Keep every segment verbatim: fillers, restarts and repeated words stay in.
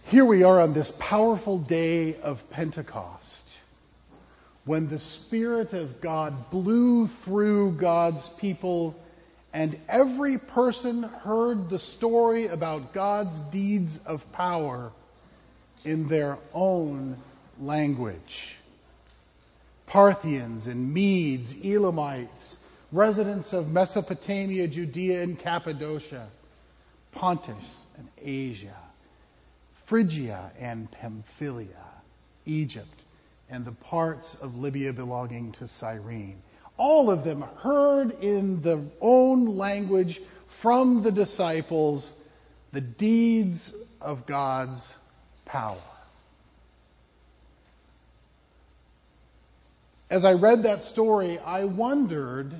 Here we are on this powerful day of Pentecost, when the Spirit of God blew through God's people, and every person heard the story about God's deeds of power in their own language. Parthians and Medes, Elamites, residents of Mesopotamia, Judea and Cappadocia, Pontus and Asia, Phrygia and Pamphylia, Egypt, and the parts of Libya belonging to Cyrene. All of them heard in their own language from the disciples the deeds of God's power. As I read that story, I wondered,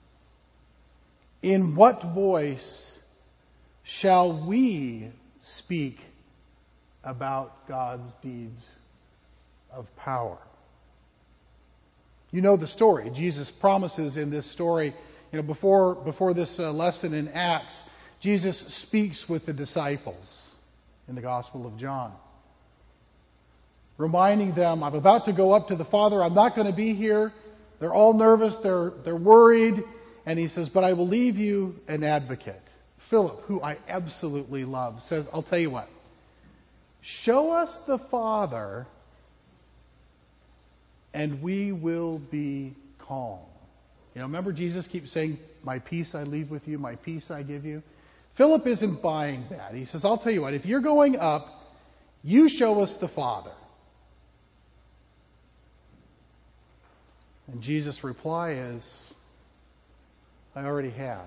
in what voice shall we speak about God's deeds of power? You know the story. Jesus promises in this story, you know, before before this uh, lesson in Acts, Jesus speaks with the disciples in the Gospel of John, reminding them, I'm about to go up to the Father. I'm not going to be here. They're all nervous. They're they're worried. And he says, but I will leave you an advocate. Philip, who I absolutely love, says, I'll tell you what. Show us the Father, and we will be calm. You know, remember Jesus keeps saying, my peace I leave with you, my peace I give you. Philip isn't buying that. He says, I'll tell you what, if you're going up, you show us the Father. And Jesus' reply is, I already have.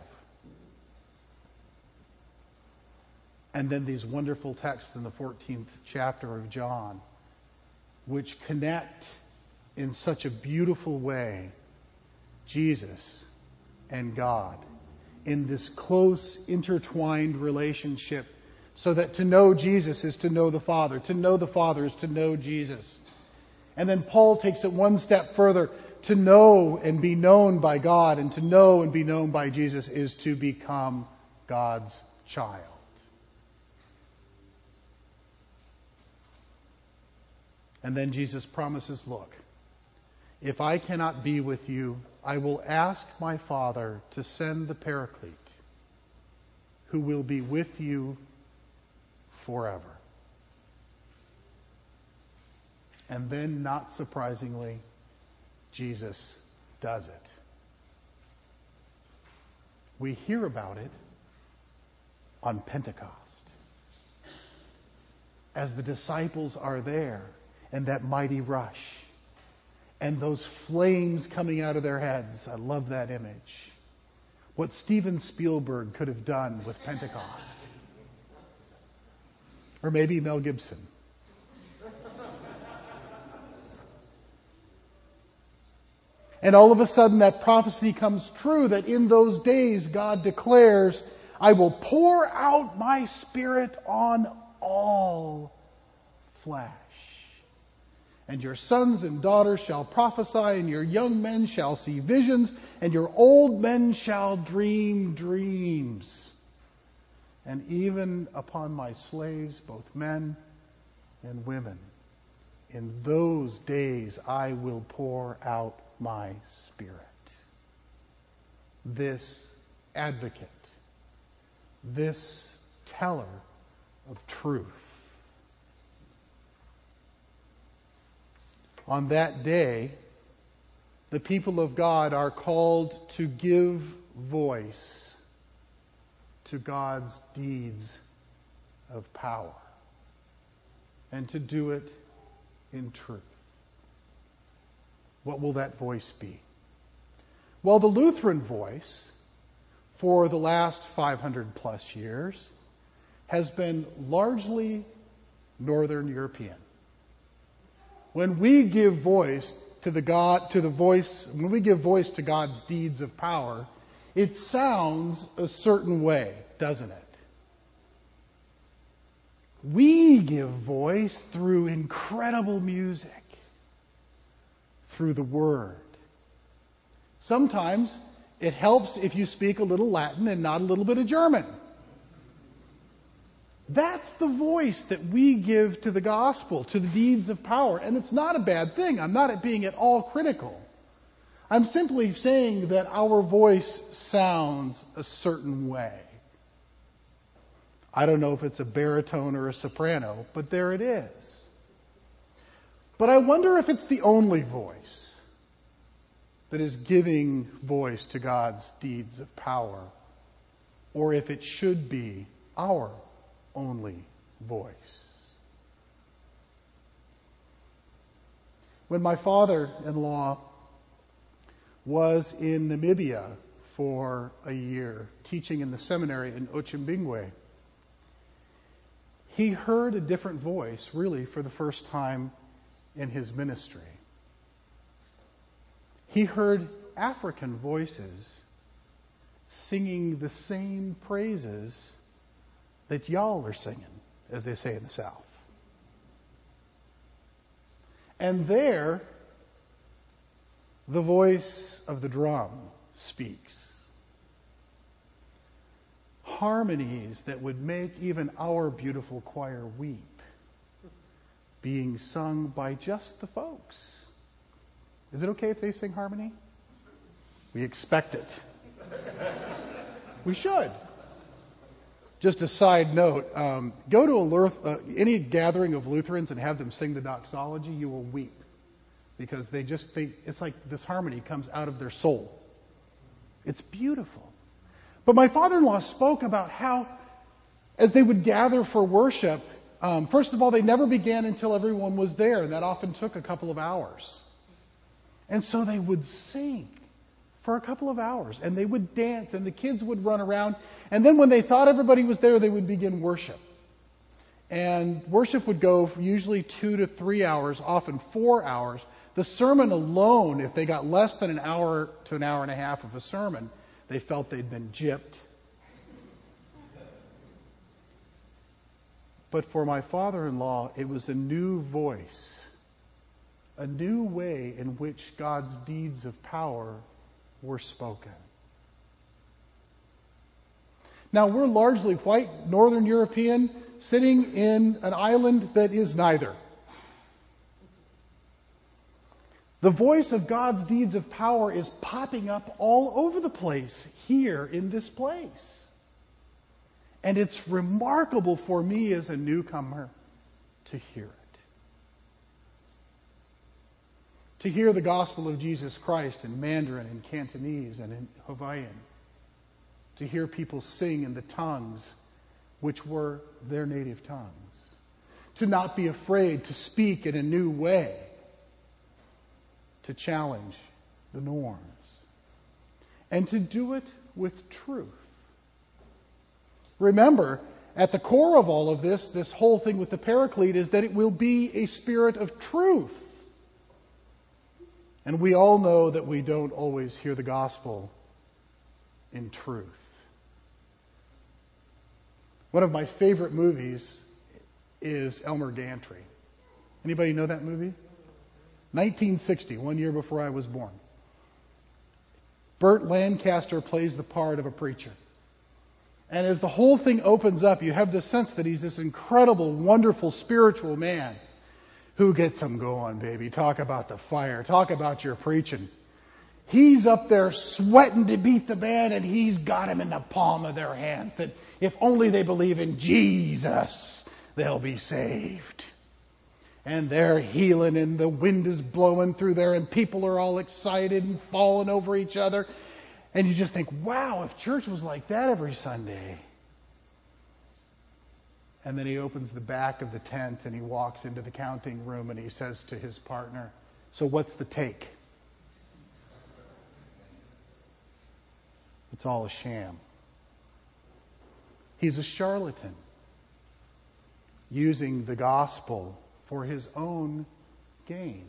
And then these wonderful texts in the fourteenth chapter of John, which connect in such a beautiful way Jesus and God in this close, intertwined relationship, so that to know Jesus is to know the Father. To know the Father is to know Jesus. And then Paul takes it one step further. To know and be known by God, and to know and be known by Jesus is to become God's child. And then Jesus promises, look, if I cannot be with you, I will ask my Father to send the Paraclete, who will be with you forever. And then, not surprisingly, Jesus does it. We hear about it on Pentecost, as the disciples are there, and that mighty rush, and those flames coming out of their heads. I love that image. What Steven Spielberg could have done with Pentecost. Or maybe Mel Gibson. And all of a sudden that prophecy comes true, that in those days God declares, I will pour out my Spirit on all flesh. And your sons and daughters shall prophesy, and your young men shall see visions, and your old men shall dream dreams. And even upon my slaves, both men and women, in those days I will pour out my Spirit. This advocate, this teller of truth. On that day, the people of God are called to give voice to God's deeds of power, and to do it in truth. What will that voice be? Well, the Lutheran voice, for the last five hundred plus years, has been largely Northern European. When we give voice to the God, to the voice, when we give voice to God's deeds of power, it sounds a certain way, doesn't it? We give voice through incredible music, through the Word. Sometimes it helps if you speak a little Latin and not a little bit of German. That's the voice that we give to the gospel, to the deeds of power. And it's not a bad thing. I'm not being at all critical. I'm simply saying that our voice sounds a certain way. I don't know if it's a baritone or a soprano, but there it is. But I wonder if it's the only voice that is giving voice to God's deeds of power, or if it should be our only voice. When my father-in-law was in Namibia for a year, teaching in the seminary in Ochimbingwe, he heard a different voice, really, for the first time in his ministry. He heard African voices singing the same praises that y'all are singing, as they say in the South. And there, the voice of the drum speaks. Harmonies that would make even our beautiful choir weep, being sung by just the folks. Is it okay if they sing harmony? We expect it. We should. Just a side note, um, go to a Luth- uh, any gathering of Lutherans and have them sing the doxology, you will weep. Because they just think, it's like this harmony comes out of their soul. It's beautiful. But my father-in-law spoke about how, as they would gather for worship, um, first of all, they never began until everyone was there, and that often took a couple of hours. And so they would sing for a couple of hours, and they would dance, and the kids would run around, and then when they thought everybody was there, they would begin worship. And worship would go for usually two to three hours, often four hours. The sermon alone, if they got less than an hour to an hour and a half of a sermon, they felt they'd been gypped. But for my father-in-law, it was a new voice, a new way in which God's deeds of power were spoken. Now, we're largely white, Northern European, sitting in an island that is neither. The voice of God's deeds of power is popping up all over the place here in this place. And it's remarkable for me as a newcomer to hear it. To hear the gospel of Jesus Christ in Mandarin and Cantonese and in Hawaiian. To hear people sing in the tongues which were their native tongues. To not be afraid to speak in a new way. To challenge the norms. And to do it with truth. Remember, at the core of all of this, this whole thing with the Paraclete, is that it will be a spirit of truth. And we all know that we don't always hear the gospel in truth. One of my favorite movies is Elmer Gantry. Anybody know that movie? nineteen sixty, one year before I was born. Burt Lancaster plays the part of a preacher. And as the whole thing opens up, you have the sense that he's this incredible, wonderful, spiritual man who gets them going, baby. Talk about the fire. Talk about your preaching. He's up there sweating to beat the band, and he's got him in the palm of their hands, that if only they believe in Jesus, they'll be saved. And they're healing, and the wind is blowing through there, and people are all excited and falling over each other. And you just think, wow, if church was like that every Sunday. And then he opens the back of the tent, and he walks into the counting room, and he says to his partner, "So what's the take?" It's all a sham. He's a charlatan, using the gospel for his own gain.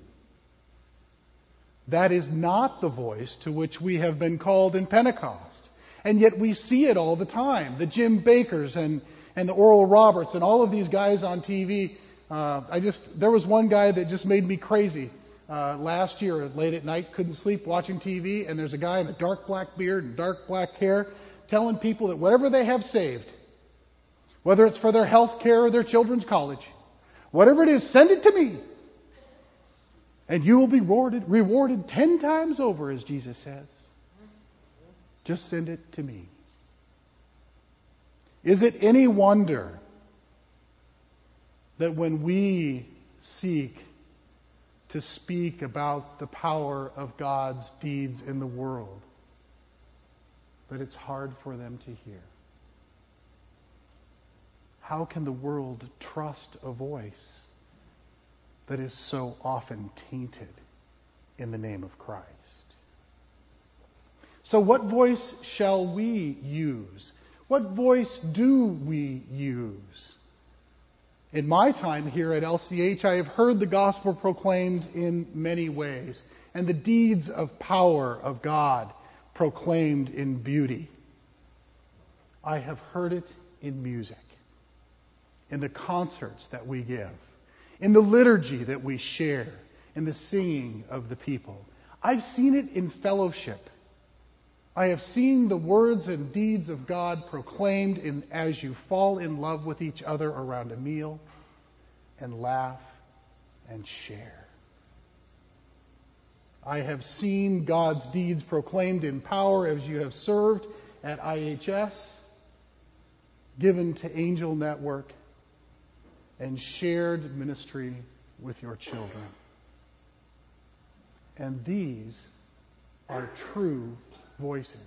That is not the voice to which we have been called in Pentecost. And yet we see it all the time. The Jim Bakkers and, and the Oral Roberts and all of these guys on T V. Uh, I just, there was one guy that just made me crazy. Uh, last year, late at night, couldn't sleep watching T V, and there's a guy in a dark black beard and dark black hair telling people that whatever they have saved, Whether it's for their health care or their children's college. Whatever it is, send it to me. And you will be rewarded, rewarded ten times over, as Jesus says. Just send it to me. Is it any wonder that when we seek to speak about the power of God's deeds in the world, that it's hard for them to hear? How can the world trust a voice that is so often tainted in the name of Christ? So what voice shall we use? What voice do we use? In my time here at L C H, I have heard the gospel proclaimed in many ways, and the deeds of power of God proclaimed in beauty. I have heard it in music, in the concerts that we give, in the liturgy that we share, in the singing of the people. I've seen it in fellowship. I have seen the words and deeds of God proclaimed in, as you fall in love with each other around a meal and laugh and share. I have seen God's deeds proclaimed in power as you have served at I H S, given to Angel Network, and shared ministry with your children. And these are true voices.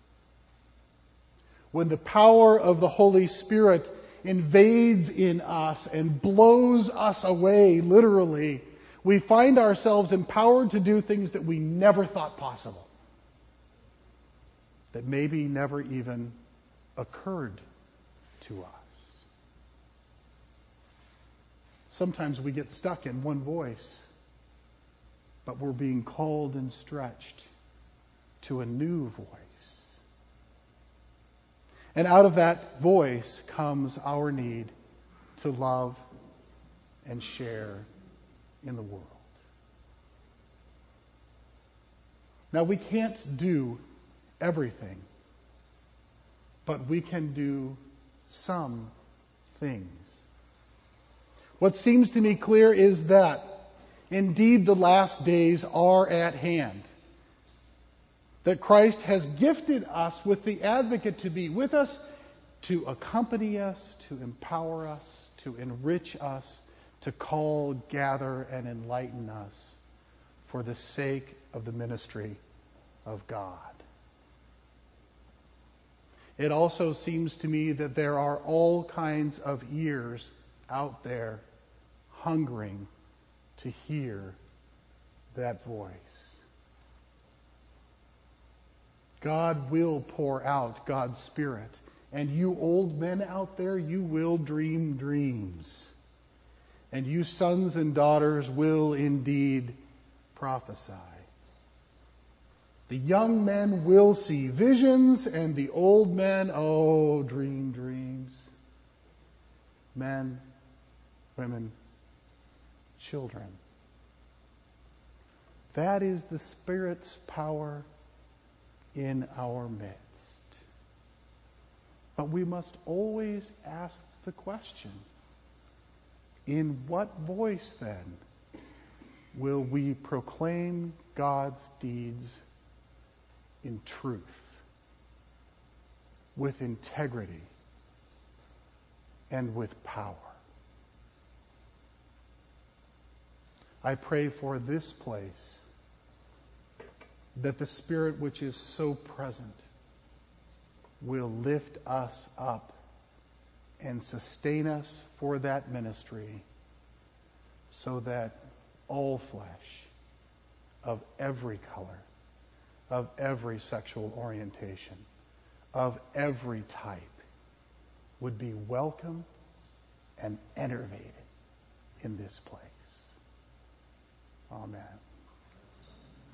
When the power of the Holy Spirit invades in us and blows us away, literally, we find ourselves empowered to do things that we never thought possible, that maybe never even occurred to us. Sometimes we get stuck in one voice, but we're being called and stretched to a new voice. And out of that voice comes our need to love and share in the world. Now, we can't do everything, but we can do some things. What seems to me clear is that indeed the last days are at hand. That Christ has gifted us with the advocate to be with us, to accompany us, to empower us, to enrich us, to call, gather, and enlighten us for the sake of the ministry of God. It also seems to me that there are all kinds of ears out there hungering to hear that voice. God will pour out God's Spirit. And you old men out there, you will dream dreams. And you sons and daughters will indeed prophesy. The young men will see visions, and the old men, oh, dream dreams. Men, women, children. That is the Spirit's power in our midst. But we must always ask the question, in what voice then will we proclaim God's deeds in truth, with integrity, and with power? I pray for this place that the Spirit which is so present will lift us up and sustain us for that ministry, so that all flesh of every color, of every sexual orientation, of every type would be welcome and enervated in this place. Amen.